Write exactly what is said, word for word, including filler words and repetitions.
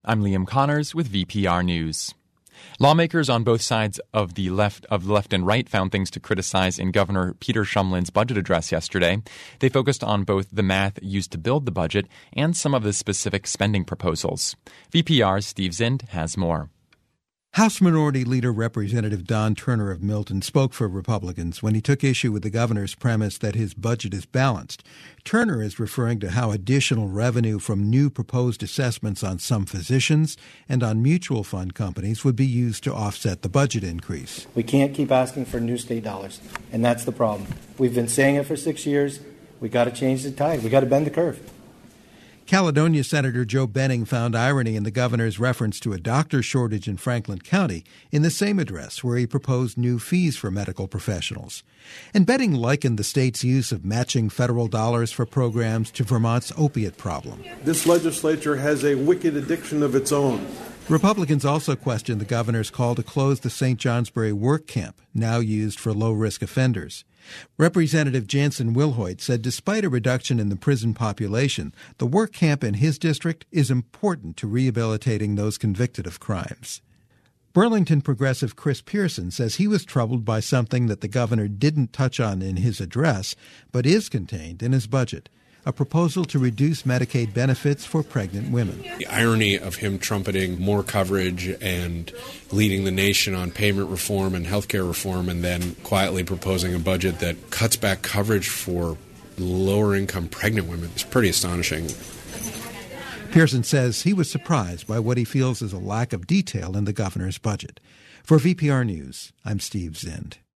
I'm Liam Connors with V P R News. Lawmakers on both sides of the left of the left and right found things to criticize in Governor Peter Shumlin's budget address yesterday. They focused on both the math used to build the budget and some of the specific spending proposals. V P R's Steve Zind has more. House Minority Leader Representative Don Turner of Milton spoke for Republicans when he took issue with the governor's premise that his budget is balanced. Turner is referring to how additional revenue from new proposed assessments on some physicians and on mutual fund companies would be used to offset the budget increase. We can't keep asking for new state dollars, and that's the problem. We've been saying it for six years. We got to change the tide. We got to bend the curve. Caledonia Senator Joe Benning found irony in the governor's reference to a doctor shortage in Franklin County in the same address where he proposed new fees for medical professionals. And Benning likened the state's use of matching federal dollars for programs to Vermont's opiate problem. This legislature has a wicked addiction of its own. Republicans also questioned the governor's call to close the Saint Johnsbury work camp, now used for low-risk offenders. Representative Jansen Wilhoit said despite a reduction in the prison population, the work camp in his district is important to rehabilitating those convicted of crimes. Burlington progressive Chris Pearson says he was troubled by something that the governor didn't touch on in his address, but is contained in his budget. A proposal to reduce Medicaid benefits for pregnant women. The irony of him trumpeting more coverage and leading the nation on payment reform and health care reform and then quietly proposing a budget that cuts back coverage for lower-income pregnant women is pretty astonishing. Pearson says he was surprised by what he feels is a lack of detail in the governor's budget. For V P R News, I'm Steve Zind.